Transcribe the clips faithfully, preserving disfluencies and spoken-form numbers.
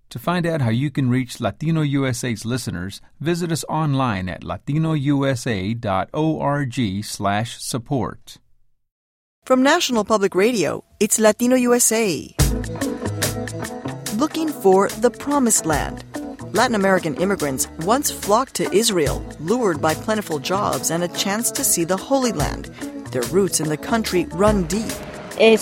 To find out how you can reach Latino U S A's listeners, visit us online at latinousa.org slash support. From National Public Radio, it's Latino U S A. Looking for the Promised Land. Latin American immigrants once flocked to Israel, lured by plentiful jobs and a chance to see the Holy Land. Their roots in the country run deep. She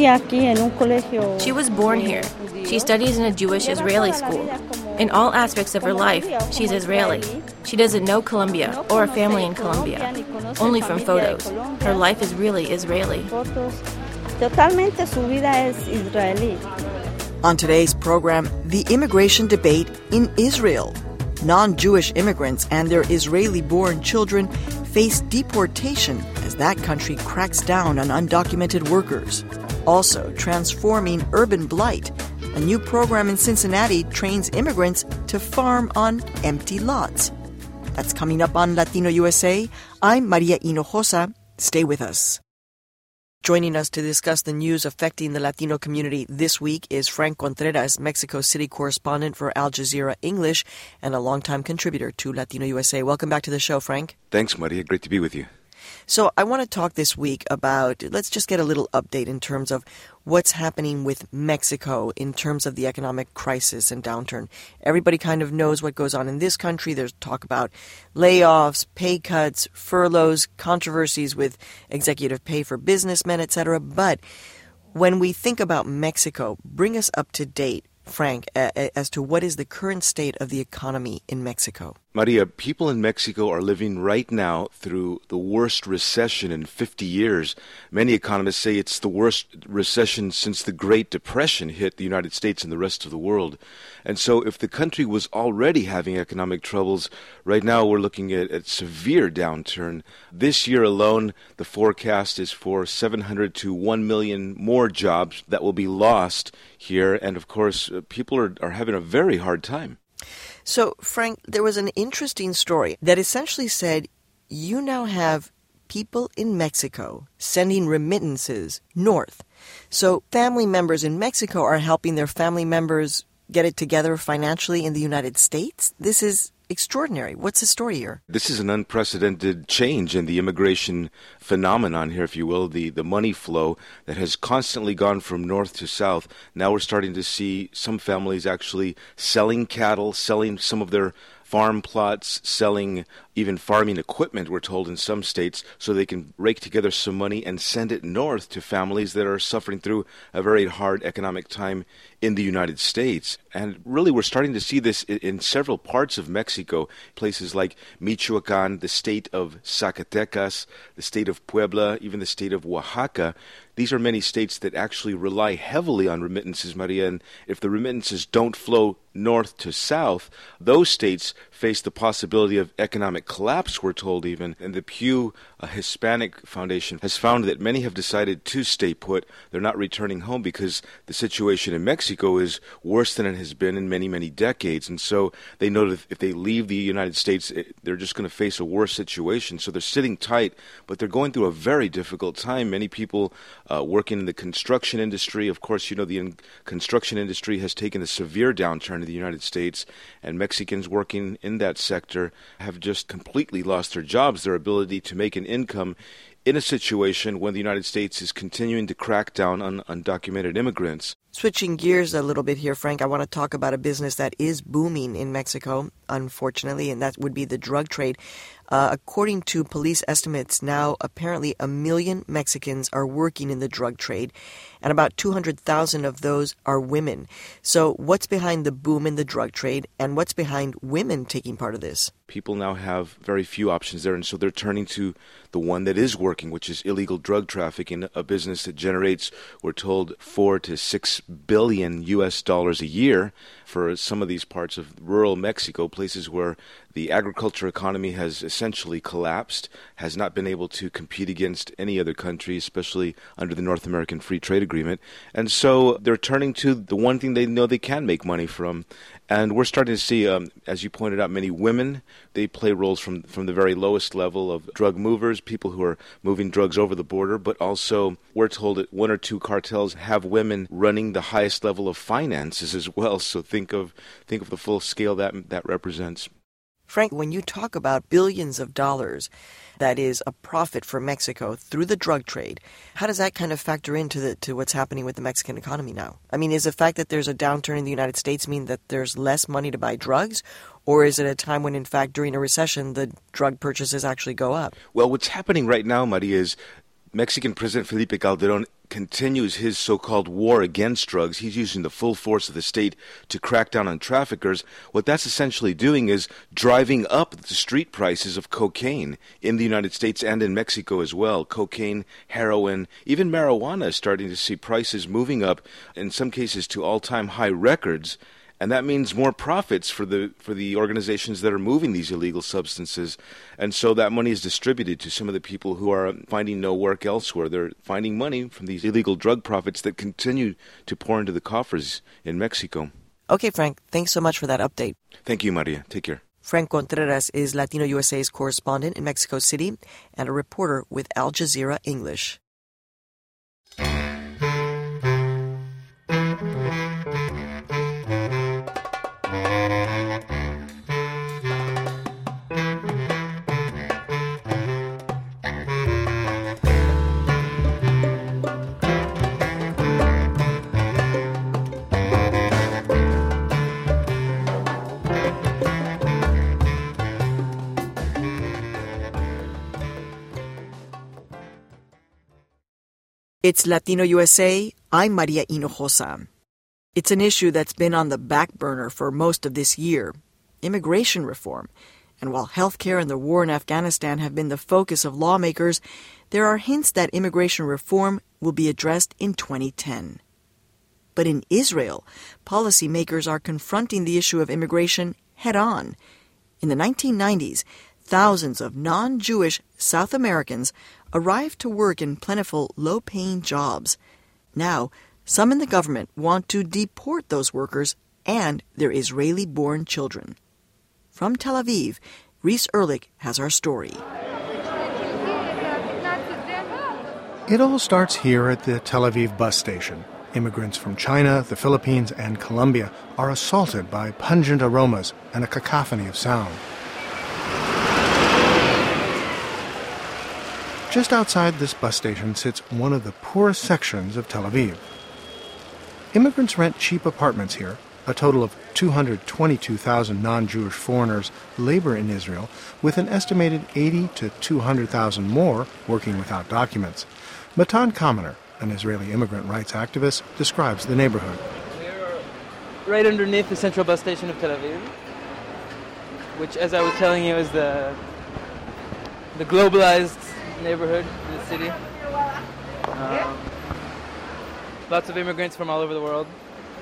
was born here. She studies in a Jewish Israeli school. In all aspects of her life, she's Israeli. She doesn't know Colombia or a family in Colombia, only from photos. Her life is really Israeli. On today's program, the immigration debate in Israel. Non-Jewish immigrants and their Israeli-born children face deportation as that country cracks down on undocumented workers. Also, transforming urban blight. A new program in Cincinnati trains immigrants to farm on empty lots. That's coming up on Latino U S A. I'm Maria Hinojosa. Stay with us. Joining us to discuss the news affecting the Latino community this week is Frank Contreras, Mexico City correspondent for Al Jazeera English and a longtime contributor to Latino U S A. Welcome back to the show, Frank. Thanks, Maria. Great to be with you. So I want to talk this week about, let's just get a little update in terms of what's happening with Mexico in terms of the economic crisis and downturn. Everybody kind of knows what goes on in this country. There's talk about layoffs, pay cuts, furloughs, controversies with executive pay for businessmen, et cetera. But when we think about Mexico, bring us up to date, Frank, as to what is the current state of the economy in Mexico. Maria, people in Mexico are living right now through the worst recession in fifty years. Many economists say it's the worst recession since the Great Depression hit the United States and the rest of the world. And so if the country was already having economic troubles, right now we're looking at a severe downturn. This year alone, the forecast is for seven hundred to one million more jobs that will be lost here. And of course, people are, are having a very hard time. So, Frank, there was an interesting story that essentially said you now have people in Mexico sending remittances north. So family members in Mexico are helping their family members get it together financially in the United States. This is extraordinary. What's the story here? This is an unprecedented change in the immigration phenomenon here, if you will, the, the money flow that has constantly gone from north to south. Now we're starting to see some families actually selling cattle, selling some of their farm plots, selling even farming equipment, we're told in some states, so they can rake together some money and send it north to families that are suffering through a very hard economic time in the United States. And really, we're starting to see this in several parts of Mexico, places like Michoacan, the state of Zacatecas, the state of Puebla, even the state of Oaxaca. These are many states that actually rely heavily on remittances, Maria, and if the remittances don't flow north to south, those states face the possibility of economic collapse, we're told even. And the Pew uh, Hispanic Foundation has found that many have decided to stay put. They're not returning home because the situation in Mexico is worse than it has been in many, many decades. And so they know that if they leave the United States, it, they're just going to face a worse situation. So they're sitting tight, but they're going through a very difficult time. Many people uh, working in the construction industry, of course, you know, the in- construction industry has taken a severe downturn in the United States, and Mexicans working in that sector have just completely lost their jobs, their ability to make an income in a situation when the United States is continuing to crack down on undocumented immigrants. Switching gears a little bit here, Frank, I want to talk about a business that is booming in Mexico, unfortunately, and that would be the drug trade. Uh, according to police estimates, now apparently a million Mexicans are working in the drug trade, and about two hundred thousand of those are women. So what's behind the boom in the drug trade, and what's behind women taking part of this? People now have very few options there, and so they're turning to the one that is working, which is illegal drug trafficking, a business that generates, we're told, four to six billion U S dollars a year for some of these parts of rural Mexico, places where the agriculture economy has essentially collapsed, has not been able to compete against any other country, especially under the North American Free Trade Agreement. And so they're turning to the one thing they know they can make money from. And we're starting to see, um, as you pointed out, many women. They play roles from, from the very lowest level of drug movers, people who are moving drugs over the border, but also we're told that one or two cartels have women running controlling the highest level of finances as well. So think of think of the full scale that that represents. Frank, when you talk about billions of dollars, that is a profit for Mexico through the drug trade, how does that kind of factor into the, to what's happening with the Mexican economy now? I mean, is the fact that there's a downturn in the United States mean that there's less money to buy drugs? Or is it a time when, in fact, during a recession, the drug purchases actually go up? Well, what's happening right now, Maria, is Mexican President Felipe Calderón continues his so-called war against drugs. He's using the full force of the state to crack down on traffickers. What that's essentially doing is driving up the street prices of cocaine in the United States and in Mexico as well. Cocaine, heroin, even marijuana is starting to see prices moving up, in some cases to all-time high records. And that means more profits for the for the organizations that are moving these illegal substances. And so that money is distributed to some of the people who are finding no work elsewhere. They're finding money from these illegal drug profits that continue to pour into the coffers in Mexico. Okay, Frank, thanks so much for that update. Thank you, Maria. Take care. Frank Contreras is Latino U S A's correspondent in Mexico City and a reporter with Al Jazeera English. It's Latino U S A. I'm Maria Hinojosa. It's an issue that's been on the back burner for most of this year, immigration reform. And while healthcare and the war in Afghanistan have been the focus of lawmakers, there are hints that immigration reform will be addressed in twenty ten. But in Israel, policymakers are confronting the issue of immigration head-on. In the nineteen nineties, thousands of non-Jewish South Americans arrived to work in plentiful, low-paying jobs. Now, some in the government want to deport those workers and their Israeli-born children. From Tel Aviv, Reese Ehrlich has our story. It all starts here at the Tel Aviv bus station. Immigrants from China, the Philippines, and Colombia are assaulted by pungent aromas and a cacophony of sound. Just outside this bus station sits one of the poorest sections of Tel Aviv. Immigrants rent cheap apartments here. A total of two hundred twenty-two thousand non-Jewish foreigners labor in Israel, with an estimated eighty to two hundred thousand more working without documents. Matan Kamener, an Israeli immigrant rights activist, describes the neighborhood. We're right underneath the central bus station of Tel Aviv, which, as I was telling you, is the the globalized neighborhood in the city. Um, lots of immigrants from all over the world.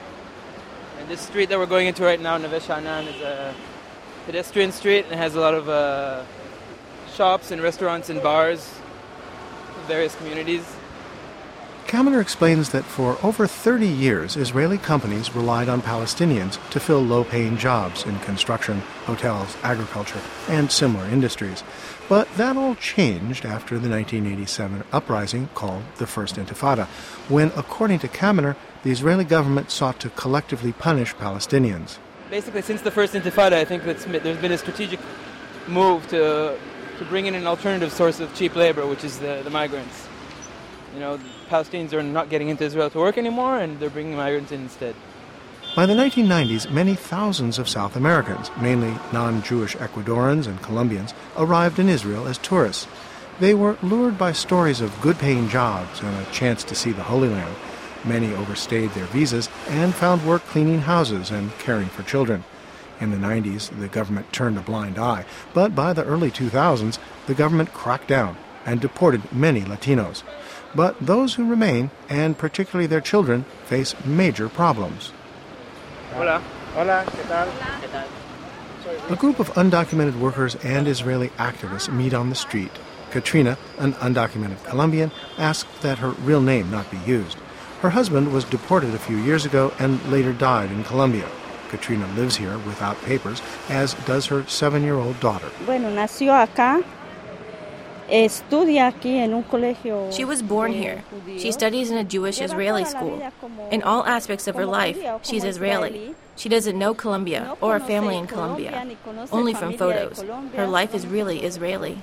And this street that we're going into right now, Neve Sha'anan, is a pedestrian street and it has a lot of uh, shops and restaurants and bars in various communities. Kamener explains that for over thirty years, Israeli companies relied on Palestinians to fill low-paying jobs in construction, hotels, agriculture, and similar industries. But that all changed after the nineteen eighty-seven uprising called the First Intifada, when, according to Kamener, the Israeli government sought to collectively punish Palestinians. Basically, since the First Intifada, I think that's, there's been a strategic move to to bring in an alternative source of cheap labor, which is the, the migrants. You know, Palestinians are not getting into Israel to work anymore, and they're bringing migrants in instead. By the nineteen nineties, many thousands of South Americans, mainly non-Jewish Ecuadorians and Colombians, arrived in Israel as tourists. They were lured by stories of good-paying jobs and a chance to see the Holy Land. Many overstayed their visas and found work cleaning houses and caring for children. In the nineties, the government turned a blind eye, but by the early two thousands, the government cracked down and deported many Latinos. But those who remain, and particularly their children, face major problems. Hola. Hola, ¿qué tal? ¿Qué tal? A group of undocumented workers and Israeli activists meet on the street. Katrina, an undocumented Colombian, asked that her real name not be used. Her husband was deported a few years ago and later died in Colombia. Katrina lives here without papers, as does her seven-year-old daughter. Bueno, nació acá. She was born here. She studies in a Jewish Israeli school. In all aspects of her life, she's Israeli. She doesn't know Colombia or a family in Colombia, only from photos. Her life is really Israeli.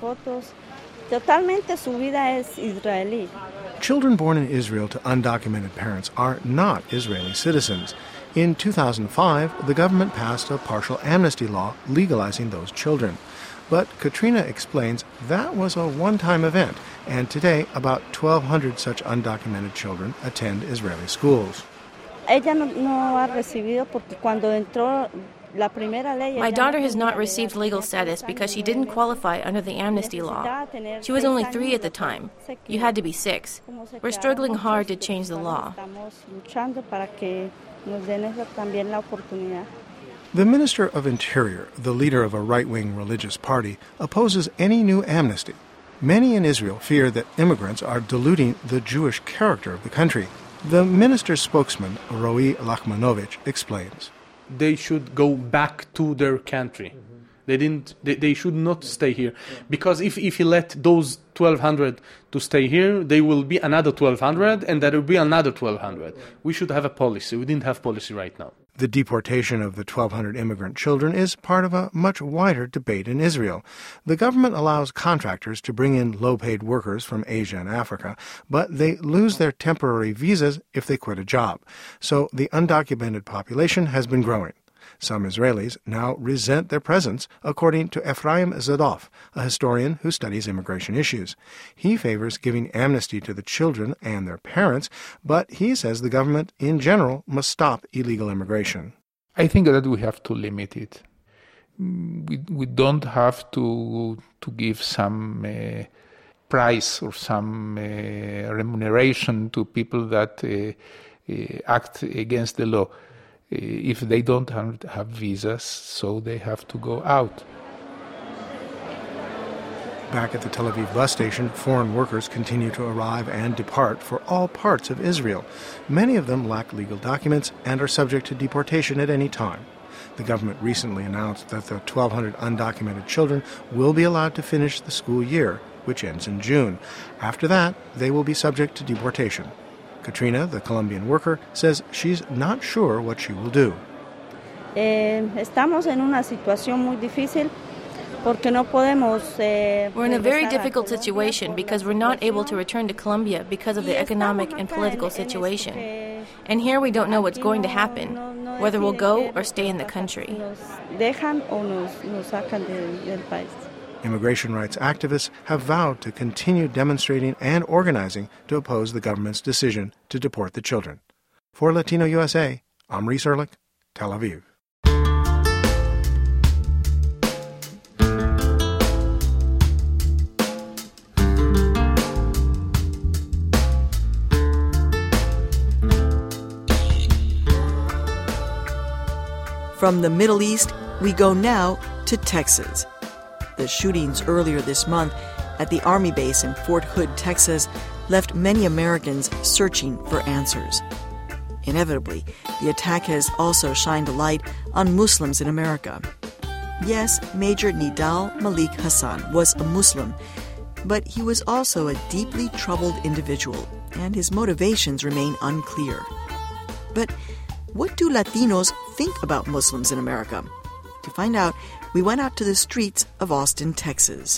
Children born in Israel to undocumented parents are not Israeli citizens. In two thousand five, the government passed a partial amnesty law legalizing those children. But Katrina explains that was a one-time event, and today about twelve hundred such undocumented children attend Israeli schools. My daughter has not received legal status because she didn't qualify under the amnesty law. She was only three at the time. You had to be six. We're struggling hard to change the law. The Minister of Interior, the leader of a right-wing religious party, opposes any new amnesty. Many in Israel fear that immigrants are diluting the Jewish character of the country. The minister's spokesman, Roy Lachmanovich, explains. They should go back to their country. Mm-hmm. They didn't. They, they should not stay here, because if if you let those twelve hundred to stay here, they will be another twelve hundred, and there will be another twelve hundred. We should have a policy. We didn't have policy right now. The deportation of the twelve hundred immigrant children is part of a much wider debate in Israel. The government allows contractors to bring in low-paid workers from Asia and Africa, but they lose their temporary visas if they quit a job. So the undocumented population has been growing. Some Israelis now resent their presence, according to Ephraim Zadov, a historian who studies immigration issues. He favors giving amnesty to the children and their parents, but he says the government, in general, must stop illegal immigration. I think that we have to limit it. We, we don't have to, to give some uh, price or some uh, remuneration to people that uh, uh, act against the law. If they don't have visas, so they have to go out. Back at the Tel Aviv bus station, foreign workers continue to arrive and depart for all parts of Israel. Many of them lack legal documents and are subject to deportation at any time. The government recently announced that the twelve hundred undocumented children will be allowed to finish the school year, which ends in June. After that, they will be subject to deportation. Katrina, the Colombian worker, says she's not sure what she will do. We're in a very difficult situation because we're not able to return to Colombia because of the economic and political situation. And here we don't know what's going to happen, whether we'll go or stay in the country. Immigration rights activists have vowed to continue demonstrating and organizing to oppose the government's decision to deport the children. For Latino U S A, I'm Reese Erlich, Tel Aviv. From the Middle East, we go now to Texas. The shootings earlier this month at the Army base in Fort Hood, Texas, left many Americans searching for answers. Inevitably, the attack has also shined a light on Muslims in America. Yes, Major Nidal Malik Hassan was a Muslim, but he was also a deeply troubled individual, and his motivations remain unclear. But what do Latinos think about Muslims in America? To find out, we went out to the streets of Austin, Texas.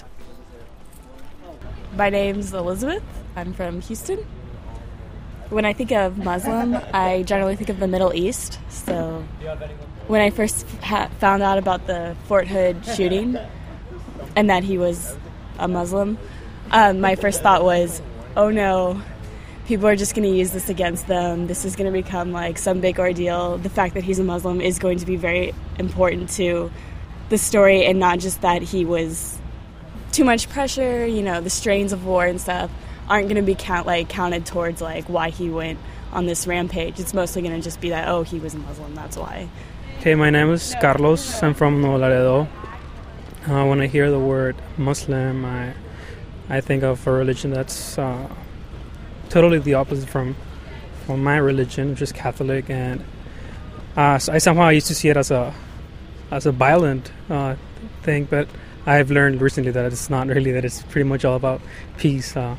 My name's Elizabeth. I'm from Houston. When I think of Muslim, I generally think of the Middle East. So when I first ha- found out about the Fort Hood shooting and that he was a Muslim, um, my first thought was, oh no, people are just going to use this against them. This is going to become like some big ordeal. The fact that he's a Muslim is going to be very important to the story, and not just that he was too much pressure, you know, the strains of war and stuff aren't going to be count like counted towards like why he went on this rampage. It's mostly going to just be that, oh, he was a Muslim, that's why. Hey, my name is Carlos. I'm from Nuevo Laredo. Uh, when I hear the word Muslim, I I think of a religion that's uh, totally the opposite from from my religion, which is Catholic, and uh, so I somehow used to see it as a as a violent uh, thing, but I've learned recently that it's not really, that it's pretty much all about peace. Uh,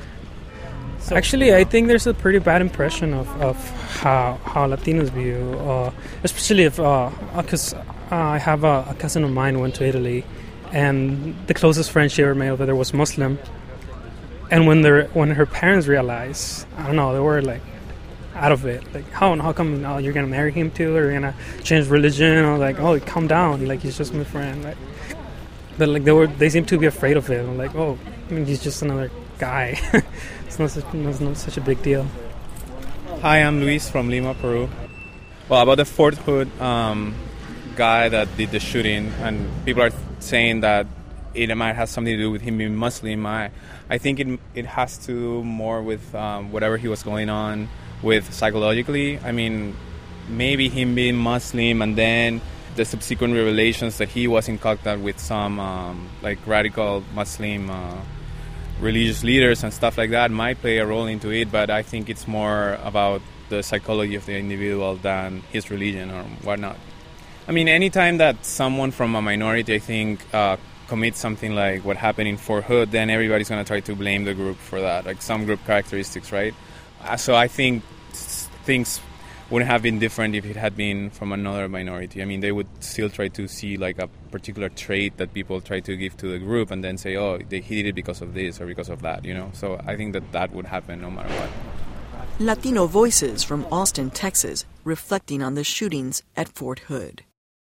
so Actually, I think there's a pretty bad impression of, of how how Latinos view, uh, especially if, because uh, uh, I have a, a cousin of mine who went to Italy, and the closest friend she ever made over there was Muslim. And when they when her parents realized, I don't know, they were like out of it. Like, how how come oh, you're gonna marry him too, or you're gonna change religion? Or like, oh, calm down, like he's just my friend. Like, but like they were, they seem to be afraid of it. I'm like, oh, I mean, he's just another guy. It's not such, it's not such a big deal. Hi, I'm Luis from Lima, Peru. Well, about the Fort Hood um, guy that did the shooting, and people are saying that it might have something to do with him being Muslim. I, I think it it has to do more with um, whatever he was going on with psychologically. I mean, maybe him being Muslim and then the subsequent revelations that he was in contact with some um, like radical Muslim uh, religious leaders and stuff like that might play a role into it, but I think it's more about the psychology of the individual than his religion or whatnot. I mean, anytime that someone from a minority, I think, uh, commits something like what happened in Fort Hood, then everybody's going to try to blame the group for that, like some group characteristics, right? Uh, so I think things wouldn't have been different if it had been from another minority. I mean, they would still try to see like a particular trait that people try to give to the group and then say, oh, they, he did it because of this or because of that, you know? So I think that that would happen no matter what. Latino voices from Austin, Texas, reflecting on the shootings at Fort Hood.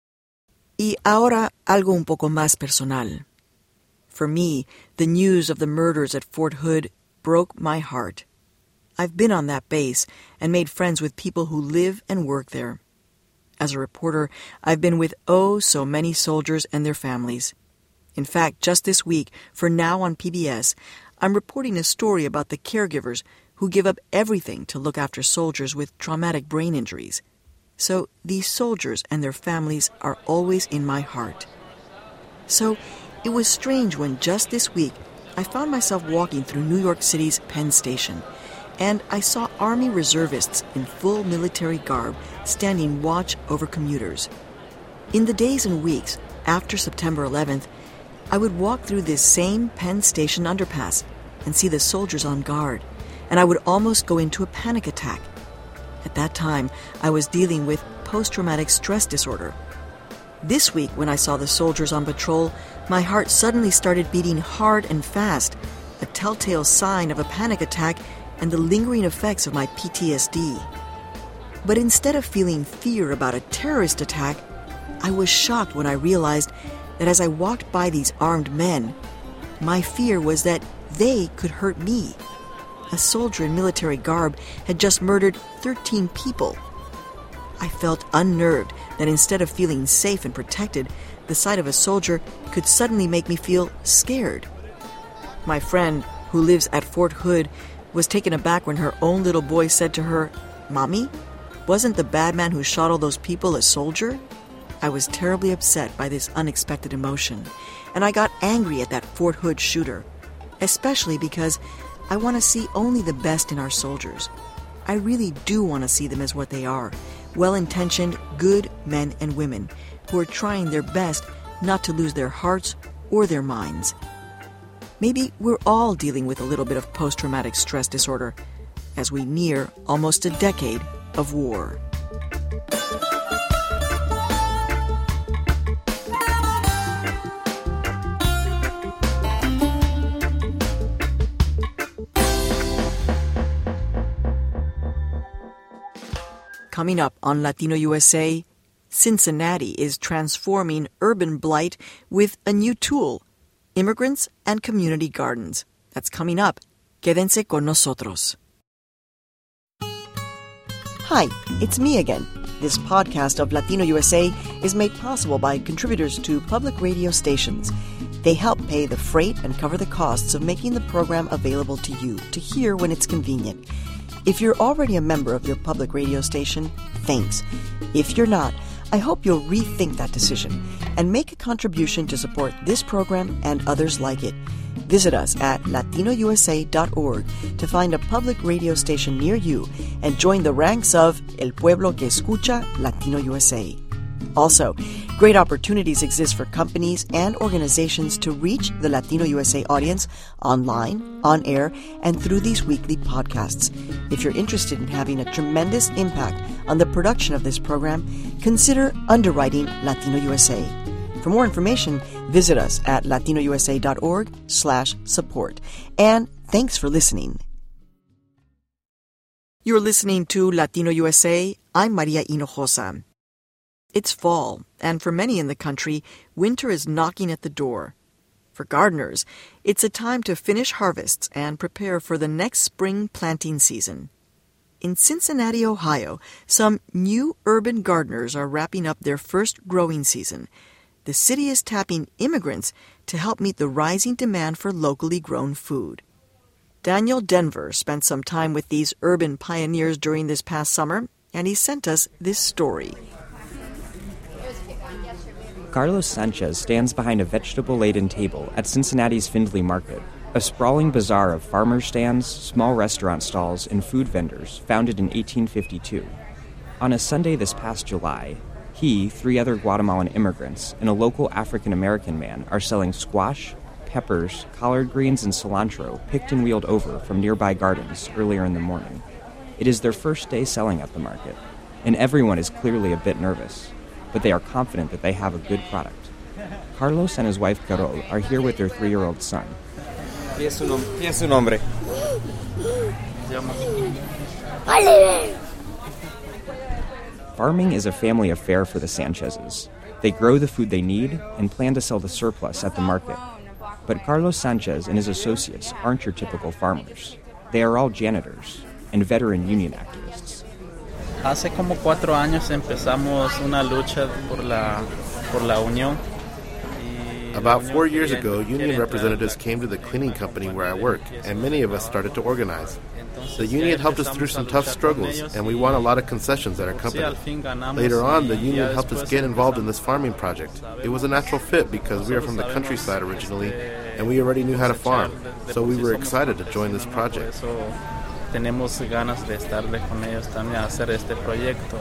Y ahora algo un poco más personal. For me, the news of the murders at Fort Hood broke my heart. I've been on that base and made friends with people who live and work there. As a reporter, I've been with oh so many soldiers and their families. In fact, just this week, for Now on P B S, I'm reporting a story about the caregivers who give up everything to look after soldiers with traumatic brain injuries. So these soldiers and their families are always in my heart. So it was strange when just this week I found myself walking through New York City's Penn Station, and I saw Army reservists in full military garb standing watch over commuters. In the days and weeks after September eleventh, I would walk through this same Penn Station underpass and see the soldiers on guard, and I would almost go into a panic attack. At that time, I was dealing with post-traumatic stress disorder. This week, when I saw the soldiers on patrol, my heart suddenly started beating hard and fast, a telltale sign of a panic attack and the lingering effects of my P T S D. But instead of feeling fear about a terrorist attack, I was shocked when I realized that as I walked by these armed men, my fear was that they could hurt me. A soldier in military garb had just murdered thirteen people. I felt unnerved that instead of feeling safe and protected, the sight of a soldier could suddenly make me feel scared. My friend, who lives at Fort Hood, was taken aback when her own little boy said to her, "Mommy, wasn't the bad man who shot all those people a soldier?" I was terribly upset by this unexpected emotion, and I got angry at that Fort Hood shooter, especially because I want to see only the best in our soldiers. I really do want to see them as what they are, well-intentioned, good men and women who are trying their best not to lose their hearts or their minds. Maybe we're all dealing with a little bit of post-traumatic stress disorder as we near almost a decade of war. Coming up on Latino U S A, Cincinnati is transforming urban blight with a new tool, immigrants and community gardens. That's coming up. Quédense con nosotros. Hi, it's me again. This podcast of Latino U S A is made possible by contributors to public radio stations. They help pay the freight and cover the costs of making the program available to you to hear when it's convenient. If you're already a member of your public radio station, thanks. If you're not, I hope you'll rethink that decision and make a contribution to support this program and others like it. Visit us at latino u s a dot org to find a public radio station near you and join the ranks of El Pueblo que Escucha Latino U S A. Also, Great opportunities exist for companies and organizations to reach the Latino U S A audience online, on air, and through these weekly podcasts. If you're interested in having a tremendous impact on the production of this program, consider underwriting Latino U S A. For more information, visit us at latinousa.org slash support. And thanks for listening. You're listening to Latino U S A. I'm Maria Hinojosa. It's fall, and for many in the country, winter is knocking at the door. For gardeners, it's a time to finish harvests and prepare for the next spring planting season. In Cincinnati, Ohio, some new urban gardeners are wrapping up their first growing season. The city is tapping immigrants to help meet the rising demand for locally grown food. Daniel Denver spent some time with these urban pioneers during this past summer, and he sent us this story. Carlos Sanchez stands behind a vegetable-laden table at Cincinnati's Findlay Market, a sprawling bazaar of farmer stands, small restaurant stalls, and food vendors founded in eighteen fifty-two. On a Sunday this past July, he, three other Guatemalan immigrants, and a local African-American man are selling squash, peppers, collard greens, and cilantro picked and wheeled over from nearby gardens earlier in the morning. It is their first day selling at the market, and everyone is clearly a bit nervous, but they are confident that they have a good product. Carlos and his wife Carol are here with their three-year-old son. ¿Qué es su nombre? Farming is a family affair for the Sanchezes. They grow the food they need and plan to sell the surplus at the market. But Carlos Sanchez and his associates aren't your typical farmers. They are all janitors and veteran union activists. Hace como cuatro años empezamos una lucha por la por la unión. About four years ago, union representatives came to the cleaning company where I work, and many of us started to organize. The union helped us through some tough struggles, and we won a lot of concessions at our company. Later on, the union helped us get involved in this farming project. It was a natural fit because we are from the countryside originally, and we already knew how to farm, so we were excited to join this project. Tenemos ganas de estarle con ellos también a hacer este proyecto.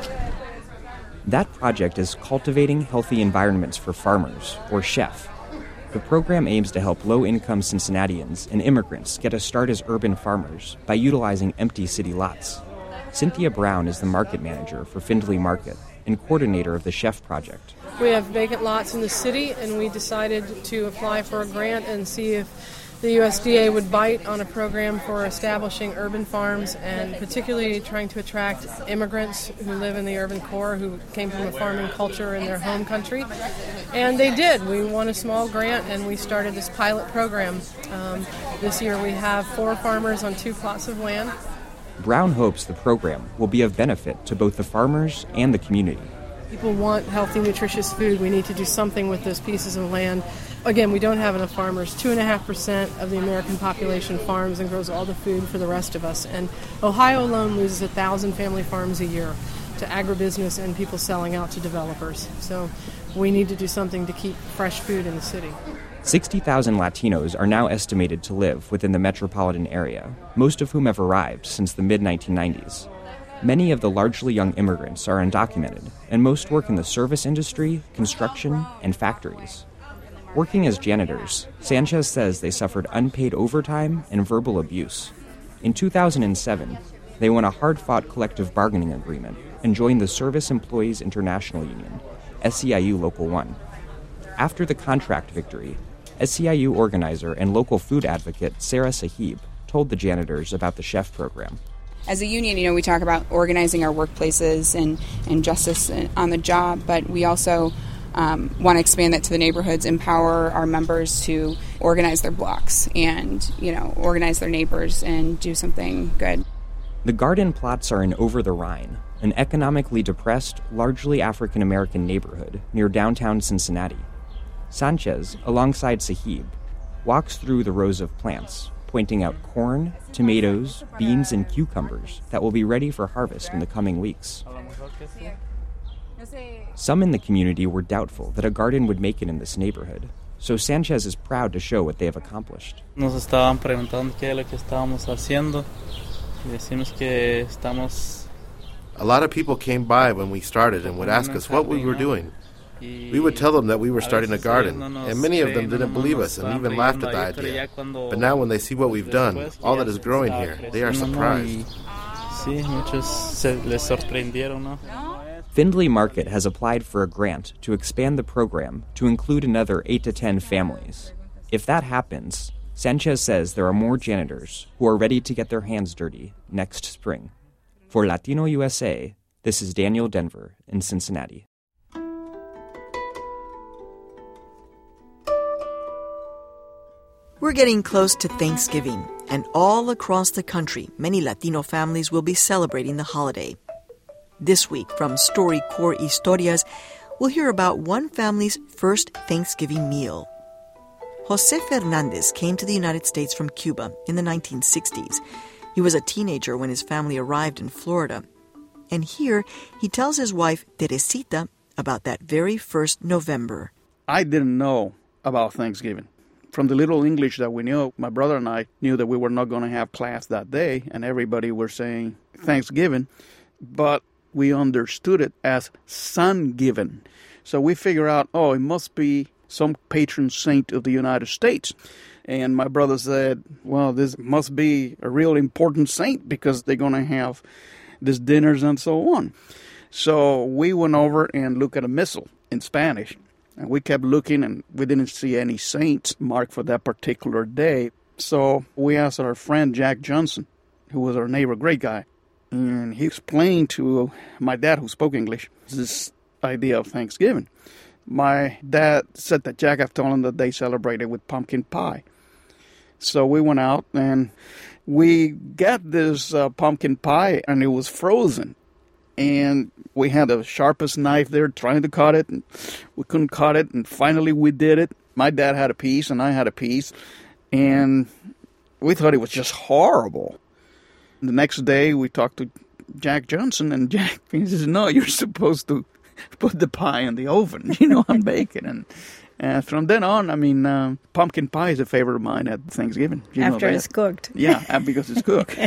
That project is Cultivating Healthy Environments for Farmers, or CHEF. The program aims to help low-income Cincinnatians and immigrants get a start as urban farmers by utilizing empty city lots. Cynthia Brown is the market manager for Findlay Market and coordinator of the CHEF project. We have vacant lots in the city, and we decided to apply for a grant and see if the U S D A would bite on a program for establishing urban farms, and particularly trying to attract immigrants who live in the urban core who came from a farming culture in their home country. And they did. We won a small grant and we started this pilot program. Um, this year we have four farmers on two plots of land. Brown hopes the program will be of benefit to both the farmers and the community. People want healthy, nutritious food. We need to do something with those pieces of land. Again, we don't have enough farmers. Two and a half percent of the American population farms and grows all the food for the rest of us. And Ohio alone loses a thousand family farms a year to agribusiness and people selling out to developers. So we need to do something to keep fresh food in the city. sixty thousand Latinos are now estimated to live within the metropolitan area, most of whom have arrived since the mid nineteen nineties. Many of the largely young immigrants are undocumented, and most work in the service industry, construction, and factories. Working as janitors, Sanchez says they suffered unpaid overtime and verbal abuse. In two thousand seven, they won a hard-fought collective bargaining agreement and joined the Service Employees International Union, S E I U Local one. After the contract victory, S E I U organizer and local food advocate Sarah Sahib told the janitors about the CHEF program. As a union, you know, we talk about organizing our workplaces and, and justice on the job, but we also um, want to expand that to the neighborhoods, empower our members to organize their blocks and, you know, organize their neighbors and do something good. The garden plots are in Over the Rhine, an economically depressed, largely African-American neighborhood near downtown Cincinnati. Sanchez, alongside Sahib, walks through the rows of plants, pointing out corn, tomatoes, beans, and cucumbers that will be ready for harvest in the coming weeks. Some in the community were doubtful that a garden would make it in this neighborhood, so Sanchez is proud to show what they have accomplished. Nos estaban preguntando qué es lo que estábamos haciendo y decimos que estamos. A lot of people came by when we started and would ask us what we were doing. We would tell them that we were starting a garden, and many of them didn't believe us and even laughed at the idea. But now when they see what we've done, all that is growing here, they are surprised. Findlay Market has applied for a grant to expand the program to include another eight to ten families. If that happens, Sanchez says there are more janitors who are ready to get their hands dirty next spring. For Latino U S A, this is Daniel Denver in Cincinnati. We're getting close to Thanksgiving, and all across the country, many Latino families will be celebrating the holiday. This week, from StoryCorps Historias, we'll hear about one family's first Thanksgiving meal. Jose Fernandez came to the United States from Cuba in the nineteen sixties. He was a teenager when his family arrived in Florida. And here, he tells his wife, Teresita, about that very first November. I didn't know about Thanksgiving. From the little English that we knew, my brother and I knew that we were not going to have class that day, and everybody were saying Thanksgiving, but we understood it as Sun-giving. So we figured out, oh, it must be some patron saint of the United States. And my brother said, well, this must be a real important saint because they're going to have these dinners and so on. So we went over and looked at a missal in Spanish. And we kept looking, and we didn't see any saints marked for that particular day. So we asked our friend Jack Johnson, who was our neighbor, great guy. And he explained to my dad, who spoke English, this idea of Thanksgiving. My dad said that Jack had told him that they celebrated with pumpkin pie. So we went out, and we got this uh, pumpkin pie, and it was frozen. And we had the sharpest knife there trying to cut it, and we couldn't cut it, and finally we did it. My dad had a piece, and I had a piece, and we thought it was just horrible. The next day, we talked to Jack Johnson, and Jack he says, no, you're supposed to put the pie in the oven, you know, and bake it. And, and from then on, I mean, uh, pumpkin pie is a favorite of mine at Thanksgiving. You After it's cooked. Yeah, because it's cooked.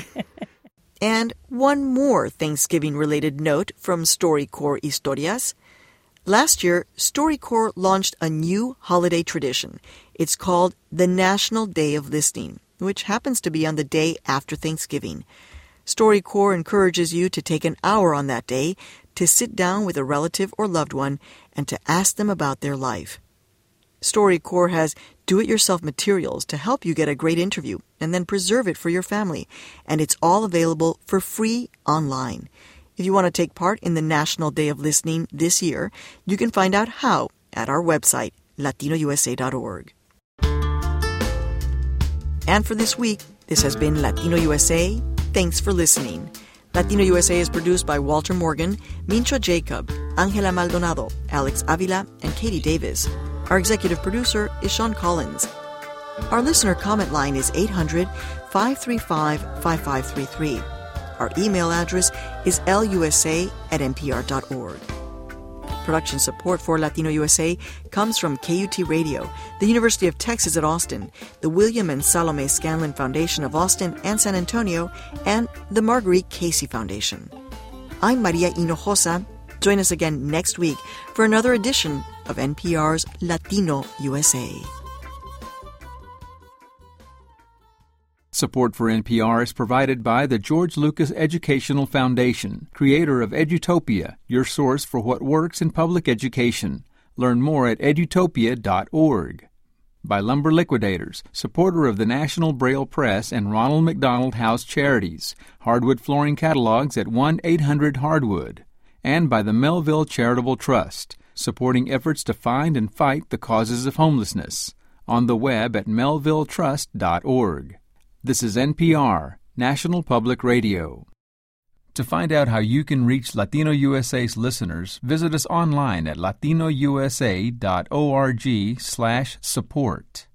And one more Thanksgiving-related note from StoryCorps Historias. Last year, StoryCorps launched a new holiday tradition. It's called the National Day of Listening, which happens to be on the day after Thanksgiving. StoryCorps encourages you to take an hour on that day to sit down with a relative or loved one and to ask them about their life. StoryCorps has do-it-yourself materials to help you get a great interview and then preserve it for your family, and it's all available for free online. If you want to take part in the National Day of Listening this year, you can find out how at our website, latino u s a dot org. And for this week, this has been Latino U S A. Thanks for listening. Latino U S A is produced by Walter Morgan, Mincho Jacob, Angela Maldonado, Alex Avila, and Katie Davis. Our executive producer is Sean Collins. Our listener comment line is eight hundred, five three five, five five three three. Our email address is l u s a at n p r dot org. Production support for Latino U S A comes from K U T Radio, the University of Texas at Austin, the William and Salome Scanlon Foundation of Austin and San Antonio, and the Marguerite Casey Foundation. I'm Maria Hinojosa. Join us again next week for another edition of N P R's Latino U S A. Support for N P R is provided by the George Lucas Educational Foundation, creator of Edutopia, your source for what works in public education. Learn more at edutopia dot org. By Lumber Liquidators, supporter of the National Braille Press and Ronald McDonald House Charities, hardwood flooring catalogs at one eight hundred hardwood. And by the Melville Charitable Trust, supporting efforts to find and fight the causes of homelessness. On the web at melville trust dot org. This is N P R, National Public Radio. To find out how you can reach Latino U S A's listeners, visit us online at latino u s a dot org slash support.